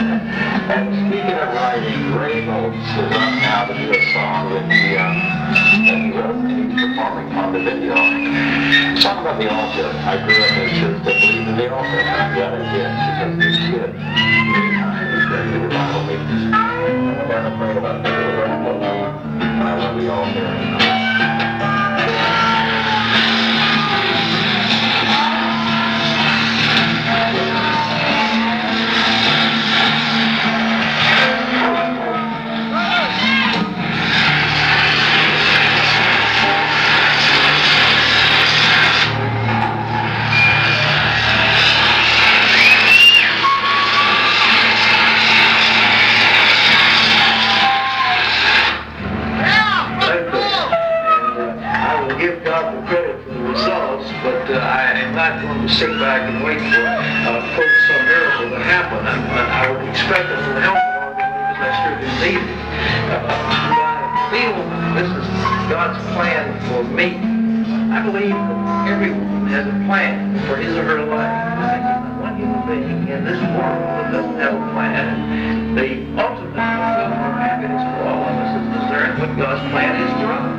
And speaking of writing, Ray Moulds is up now to do a song that he wrote and he's performing on the video. Song about the altar. I grew up in a church that believed in the altar. I got it, yes, because this kid, many times, he's ready to revival meetings. I'm not afraid about the altar. I love the altar. Sit back and wait for some miracle to happen. I would expect it to help because I sure do need it. But I feel this is God's plan for me. I believe that everyone has a plan for his or her life. There's not one human being in this world that doesn't have a plan. The ultimate fulfillment of happiness for all of us is discerning what God's plan is for us.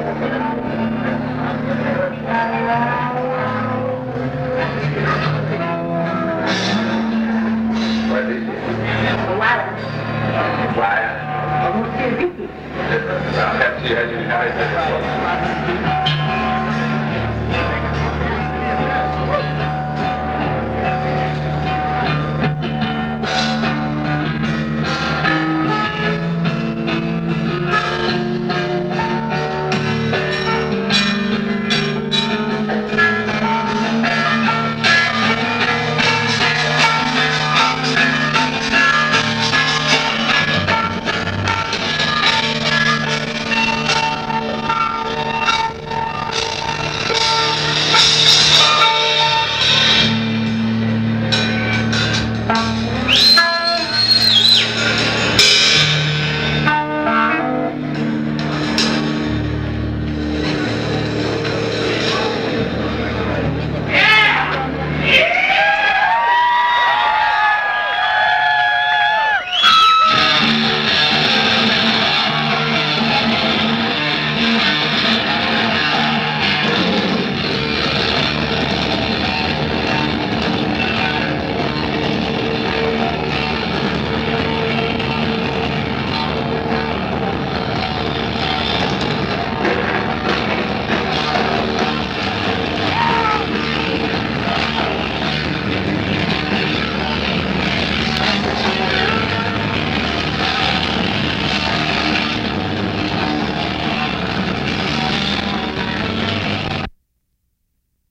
What is it? A ladder. Why? I want to see a I'll have to see how you guys did it.